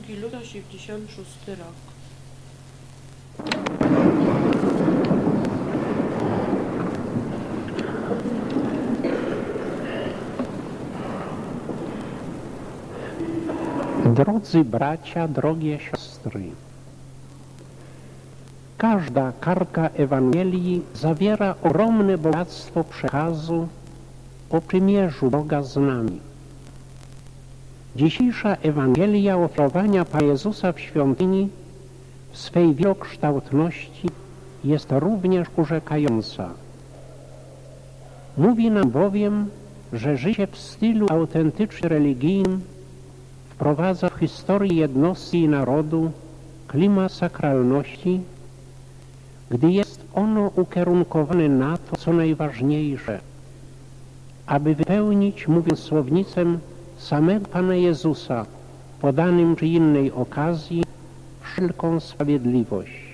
Ewangelii Luka, 76 rok. Drodzy bracia, drogie siostry, każda kartka Ewangelii zawiera ogromne bogactwo przekazu o przymierzu Boga z nami. Dzisiejsza Ewangelia ofiarowania Pana Jezusa w świątyni w swej wielokształtności jest również urzekająca. Mówi nam bowiem, że życie w stylu autentycznie religijnym wprowadza w historię jednostki i narodu klimat sakralności, gdy jest ono ukierunkowane na to, co najważniejsze, aby wypełnić, mówiąc słownictwem samego Pana Jezusa, podanym przy innej okazji, wszelką sprawiedliwość.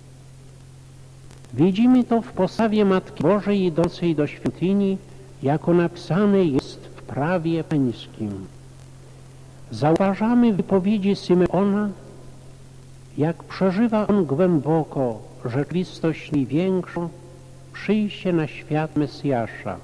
Widzimy to w postawie Matki Bożej idącej do świątyni, jako napisane jest w prawie pańskim. Zauważamy w wypowiedzi Symeona, jak przeżywa on głęboko rzeczywistość największą, przyjście na świat Mesjasza.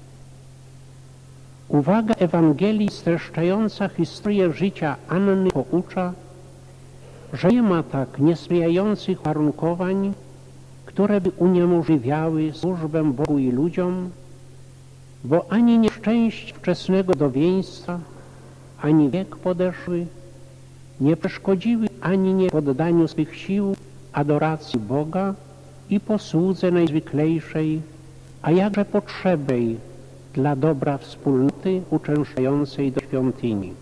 Uwaga Ewangelii streszczająca historię życia Anny poucza, że nie ma tak niesprzyjających warunkowań, które by uniemożliwiały służbę Bogu i ludziom, bo ani nieszczęście wczesnego dowieństwa, ani wiek podeszły nie przeszkodziły ani nie poddaniu swych sił adoracji Boga i posłudze najzwyklejszej, a jakże potrzebnej dla dobra wspólnoty uczęszczającej do świątyni.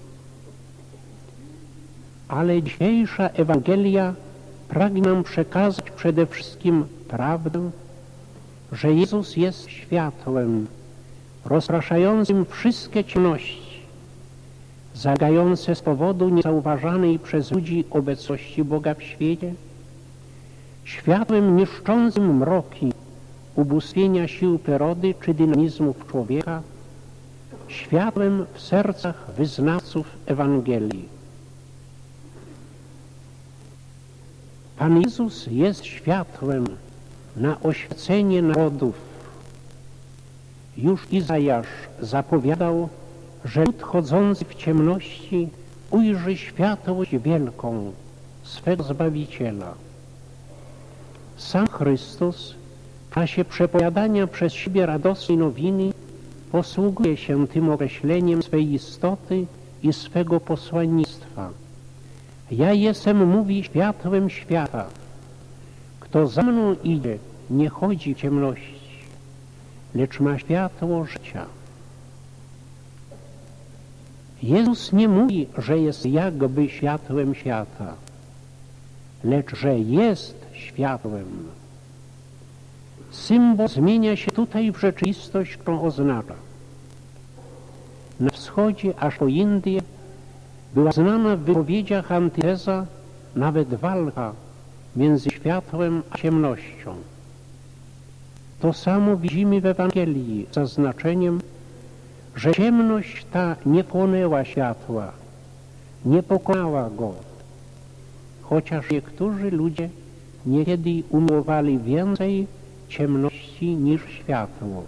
Ale dzisiejsza Ewangelia pragnie nam przekazać przede wszystkim prawdę, że Jezus jest światłem rozpraszającym wszystkie ciemności, zagające z powodu niezauważanej przez ludzi obecności Boga w świecie, światłem niszczącym mroki ubóstwienia sił przyrody czy dynamizmów człowieka, światłem w sercach wyznawców Ewangelii. Pan Jezus jest światłem na oświecenie narodów. Już Izajasz zapowiadał, że lud chodzący w ciemności ujrzy światłość wielką swego Zbawiciela. Sam Chrystus w czasie przepowiadania przez siebie radosnej nowiny posługuje się tym określeniem swej istoty i swego posłannictwa. Ja jestem, mówi, światłem świata. Kto za mną idzie, nie chodzi w ciemności, lecz ma światło życia. Jezus nie mówi, że jest jakby światłem świata, lecz że jest światłem. Symbol zmienia się tutaj w rzeczywistość, którą oznacza. Na wschodzie, aż po Indię, była znana w wypowiedziach antiteza, nawet walka między światłem a ciemnością. To samo widzimy w Ewangelii z zaznaczeniem, że ciemność ta nie płonęła światła, nie pokonała go, chociaż niektórzy ludzie niekiedy umiłowali więcej ciemności niż światło.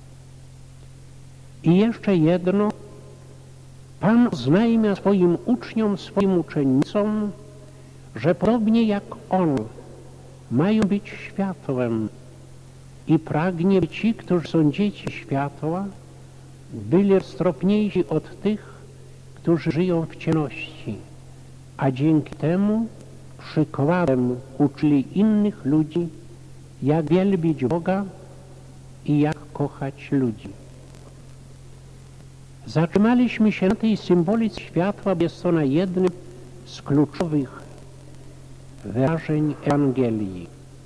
I jeszcze jedno, Pan oznajmia swoim uczniom, swoim uczennicom, że podobnie jak On mają być światłem i pragnie, by ci, którzy są dzieci światła, byli roztropniejsi od tych, którzy żyją w ciemności, a dzięki temu przykładem uczyli innych ludzi, jak wielbić Boga i jak kochać ludzi. Zatrzymaliśmy się na tej symbolice światła, bo jest ona jednym z kluczowych wyrażeń Ewangelii.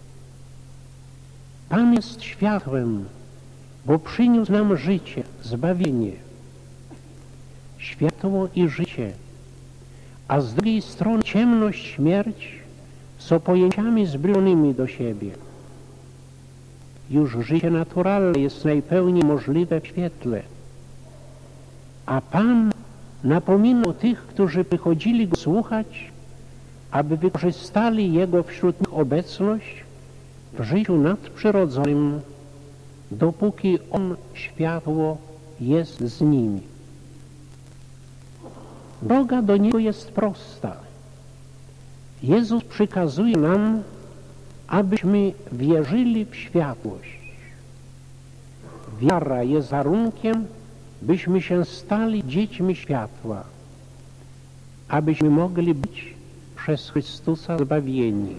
Pan jest światłem, bo przyniósł nam życie, zbawienie, światło i życie, a z drugiej strony ciemność, śmierć są pojęciami zbliżonymi do siebie. Już życie naturalne jest najpełniej możliwe w świetle, a Pan napominał tych, którzy przychodzili Go słuchać, aby wykorzystali Jego wśród nich obecność w życiu nadprzyrodzonym, dopóki On, światło, jest z nimi. Droga do Niego jest prosta. Jezus przykazuje nam, abyśmy wierzyli w światłość. Wiara jest warunkiem, byśmy się stali dziećmi światła, abyśmy mogli być przez Chrystusa zbawieni.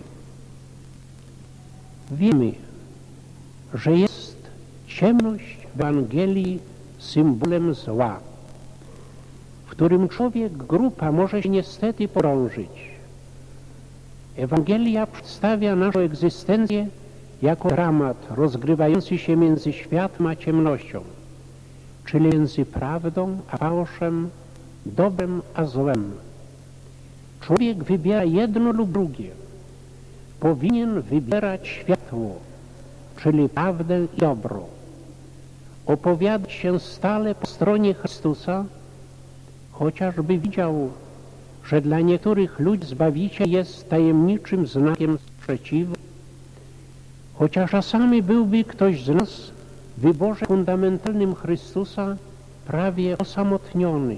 Wiemy, że jest ciemność w Ewangelii symbolem zła, w którym człowiek, grupa może się niestety pogrążyć. Ewangelia przedstawia naszą egzystencję jako dramat rozgrywający się między światłem a ciemnością, czyli między prawdą a fałszem, dobrem a złem. Człowiek wybiera jedno lub drugie. Powinien wybierać światło, czyli prawdę i dobro. Opowiadać się stale po stronie Chrystusa, chociażby widział, że dla niektórych ludzi Zbawiciel jest tajemniczym znakiem sprzeciwu, chociaż czasami byłby ktoś z nas w wyborze fundamentalnym Chrystusa prawie osamotniony.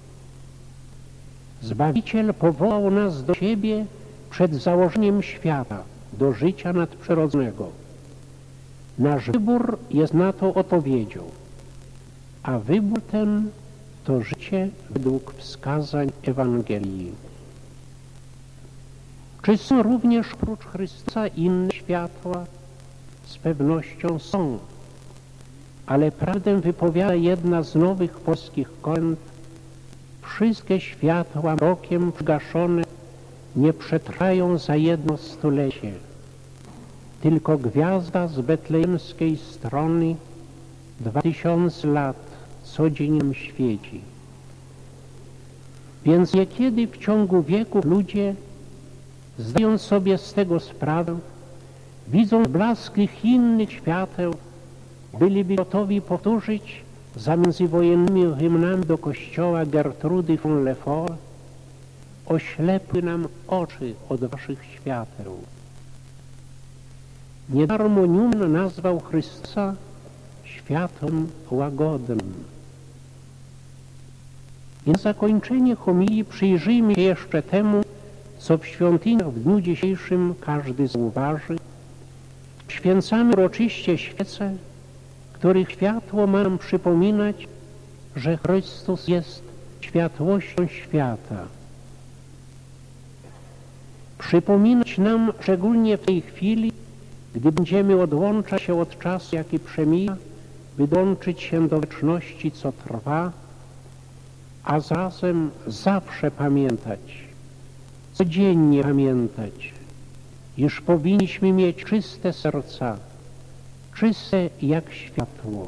Zbawiciel powołał nas do siebie przed założeniem świata, do życia nadprzyrodzonego. Nasz wybór jest na to odpowiedzią, a wybór ten to życie według wskazań Ewangelii. Czy są również oprócz Chrystusa inne światła? Z pewnością są, ale prawdę wypowiada jedna z nowych polskich kolęd: wszystkie światła mrokiem przygaszone nie przetrwają za jedno stulecie. Tylko gwiazda z betlejemskiej strony 2000 lat codziennie świeci. Więc niekiedy w ciągu wieków ludzie, zdając sobie z tego sprawę, widząc blask tych innych świateł, byliby gotowi powtórzyć za międzywojennymi hymnami do kościoła Gertrudy von Lefort: oślepły nam oczy od waszych świateł. Niedarmo Newman nazwał Chrystusa światłem łagodnym. I na zakończenie homilii przyjrzyjmy się jeszcze temu, co w świątyniach w dniu dzisiejszym każdy zauważy. Święcamy uroczyście świece, których światło ma nam przypominać, że Chrystus jest światłością świata. Przypominać nam szczególnie w tej chwili, gdy będziemy odłączać się od czasu, jaki przemija, by dołączyć się do wieczności, co trwa, a zarazem zawsze pamiętać, codziennie pamiętać, iż powinniśmy mieć czyste serca, czyste jak światło.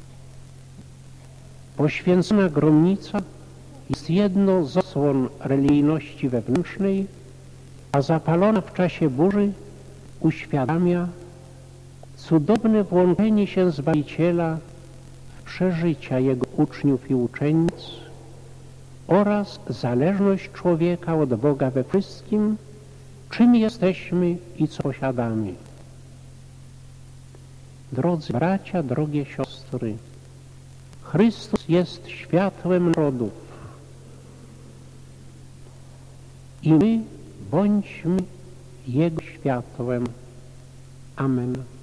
Poświęcona gromnica jest jedną z osłon religijności wewnętrznej, a zapalona w czasie burzy uświadamia cudowne włączenie się Zbawiciela w przeżycia Jego uczniów i uczennic oraz zależność człowieka od Boga we wszystkim, czym jesteśmy i co posiadamy. Drodzy bracia, drogie siostry, Chrystus jest światłem narodów i my bądźmy Jego światłem. Amen.